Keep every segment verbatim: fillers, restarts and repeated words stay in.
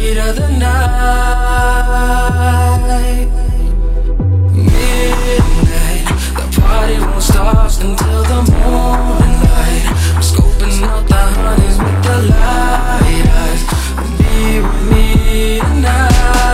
heat of the night. Midnight, the party won't stop until the morning light. I'm scoping out the honeys with the light eyes. Be with me tonight.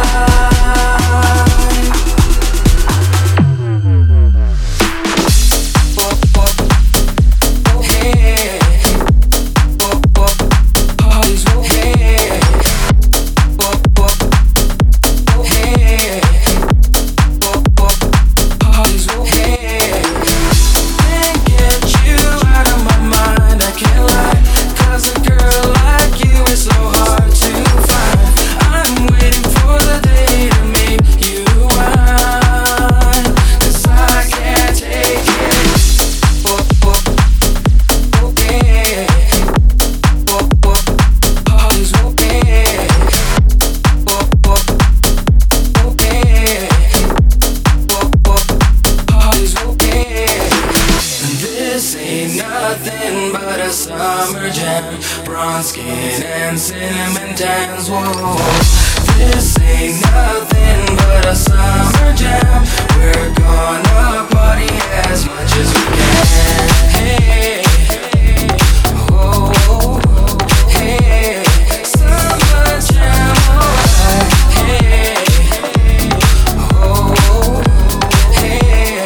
Nothing but a summer jam, bronze skin and cinnamon tans. Whoa, this ain't nothing but a summer jam. We're gonna party as much as we can. Hey, oh, hey, summer jam, alright. Hey, oh, hey.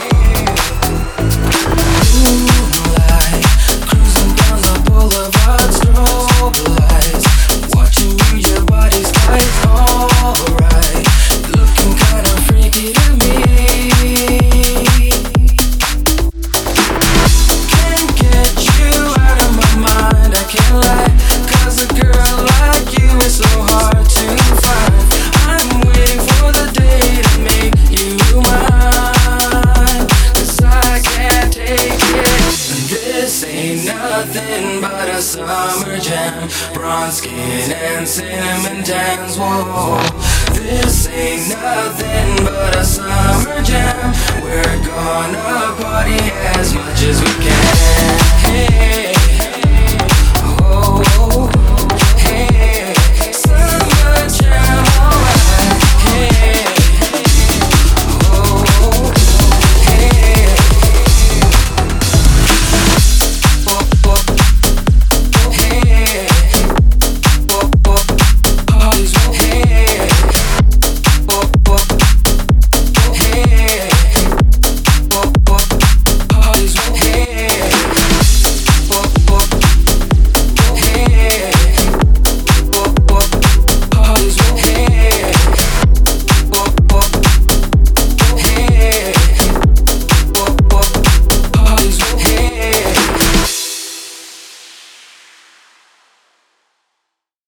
Nothing but a summer jam, bronze skin and cinnamon tans. Whoa, this ain't nothing but a summer jam. We're gonna party as much as we can. Hey.